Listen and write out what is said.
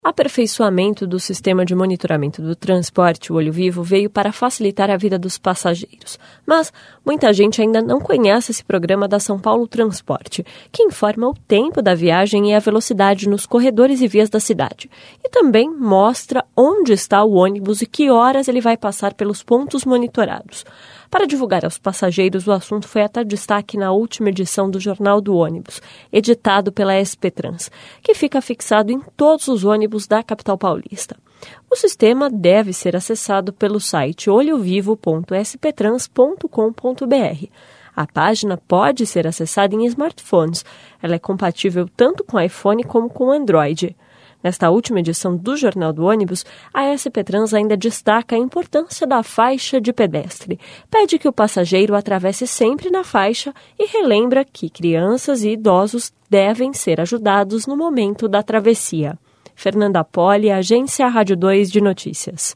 Aperfeiçoamento do sistema de monitoramento do transporte, o Olho Vivo, veio para facilitar a vida dos passageiros. Mas muita gente ainda não conhece esse programa da São Paulo Transporte, que informa o tempo da viagem e a velocidade nos corredores e vias da cidade. E também mostra onde está o ônibus e que horas ele vai passar pelos pontos monitorados. Para divulgar aos passageiros, o assunto foi até destaque na última edição do Jornal do Ônibus, editado pela SP Trans, que fica fixado em todos os ônibus da capital paulista. O sistema deve ser acessado pelo site olhovivo.sptrans.com.br. A página pode ser acessada em smartphones. Ela é compatível tanto com iPhone como com Android. Nesta última edição do Jornal do Ônibus, a SP Trans ainda destaca a importância da faixa de pedestre. Pede que o passageiro atravesse sempre na faixa e relembra que crianças e idosos devem ser ajudados no momento da travessia. Fernanda Poli, Agência Rádio 2 de Notícias.